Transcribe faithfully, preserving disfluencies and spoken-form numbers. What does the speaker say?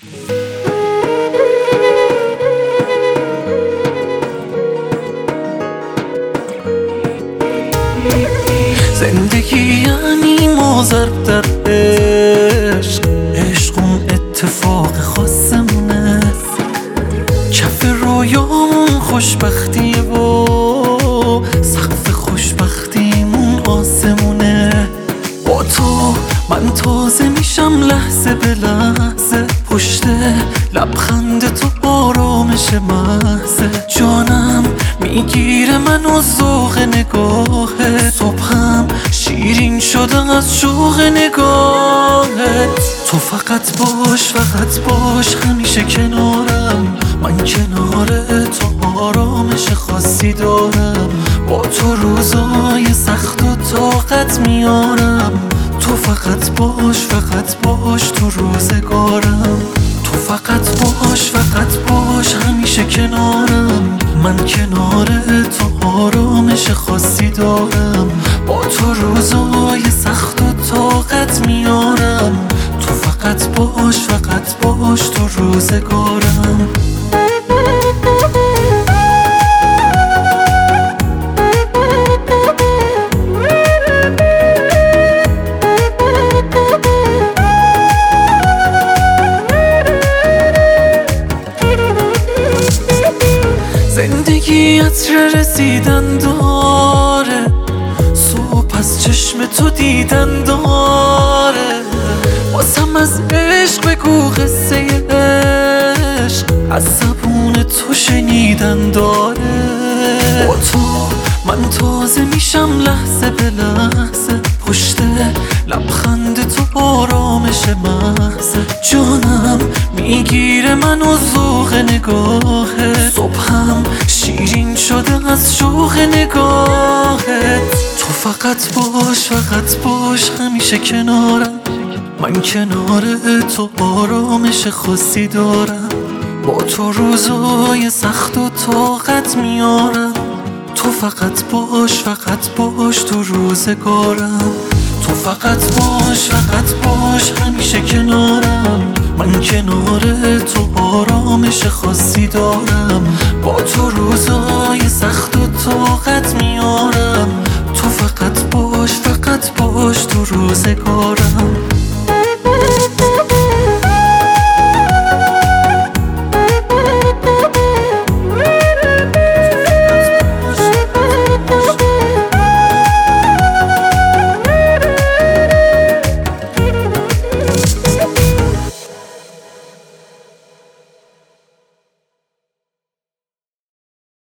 زندگی یعنی ما ضرب در عشق، عشق اون اتفاق خاصمونه، کف رویامون خوشبختیه و سقف خوشبختیمون آسمونه. با تو من تازه میشم لحظه به لحظه، پشت لبخند تو آرامش محضه، جانم میگیره منو ذوق نگاهت، صبحم شیرین شده از شوق نگاهت. تو فقط باش فقط باش همیشه کنارم، من کنار تو آرامش خاصی دارم، با تو روزای سخت و طاقت میارم. تو فقط باش فقط باش تو روزگارم، تو فقط باش فقط باش همیشه کنارم، من کنار تو آرامش خاصی دارم، با تو روزای سخت و طاقت میارم. تو فقط باش فقط باش تو روزگارم. زندگی عطر رسیدن داره، صبح از چشم تو دیدن داره، واسم از عشق بگو قصه عشق، از زبون تو شنیدن داره. با تو من تازه میشم لحظه به لحظه، پشت لبخند تو آرامش محضه، جانم میگیره منو ذوق نگاهت، صبحم شیرین شده از شوق نگاهت. تو فقط باش فقط باش همیشه کنارم، من کنار تو آرامش خاصی دارم، با تو روزای سخت و طاقت میارم. تو فقط باش فقط باش تو روزگارم، تو فقط باش فقط باش همیشه کنارم، من کنار تو آرامش خاصی دارم، با تو روزای سخت و طاقت میارم. تو فقط باش فقط باش تو روزگارم.